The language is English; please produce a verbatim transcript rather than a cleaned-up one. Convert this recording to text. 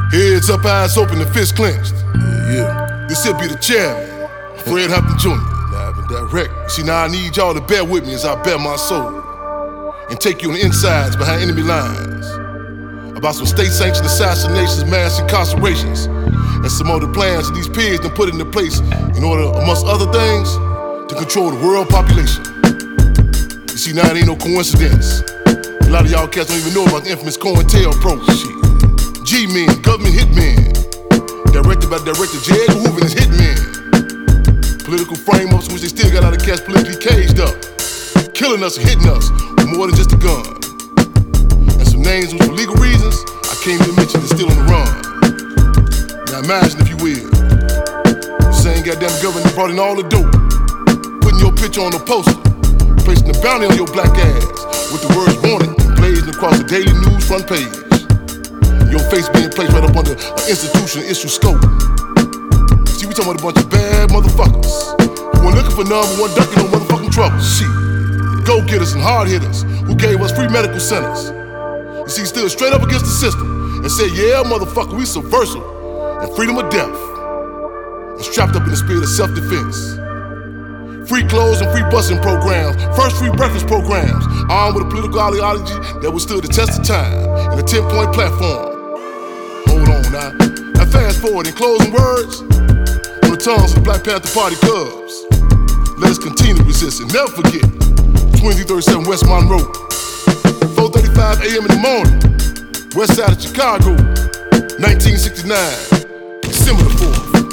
Heads up, eyes open, and fists clenched. Yeah, yeah. This here be the chairman, Fred Hampton Junior Live and direct. See, now I need y'all to bear with me as I bear my soul and take you on the insides behind enemy lines about some state-sanctioned assassinations, mass incarcerations, and some other plans that these pigs done put into place in order, amongst other things, to control the world population. You see, now it ain't no coincidence. A lot of y'all cats don't even know about the infamous COINTELPRO shit. G-Men, government hitmen, directed by Director J. Edgar Hoover and his hitmen. Political frame-ups in which they still got a lot of cats politically caged up, killing us and hitting us with more than just a gun. And some names which for legal reasons I can't even mention is still on the run. Now imagine, if you will, the same goddamn government brought in all the dope, putting your picture on a poster, placing the bounty on your black ass with the words wanted blazing across the daily news front page. Your face being placed right up under an institutional issue scope. See, we talking about a bunch of bad motherfuckers who were looking for number one, ducking no motherfucking trouble. Shit, go-getters and hard-hitters who gave us free medical centers. You see, stood straight up against the system and said, yeah, motherfucker, we subversive and freedom of death. And strapped up in the spirit of self-defense. Free clothes and free busing programs, first free breakfast programs, armed with a political ideology that withstood the test of time and a ten-point platform. Hold on now. Now fast forward in closing words on the tongues of the Black Panther Party cubs. Let us continue to resist and never forget twenty thirty-seven West Monroe, four thirty-five a m in the morning, west side of Chicago, nineteen sixty-nine, December the fourth.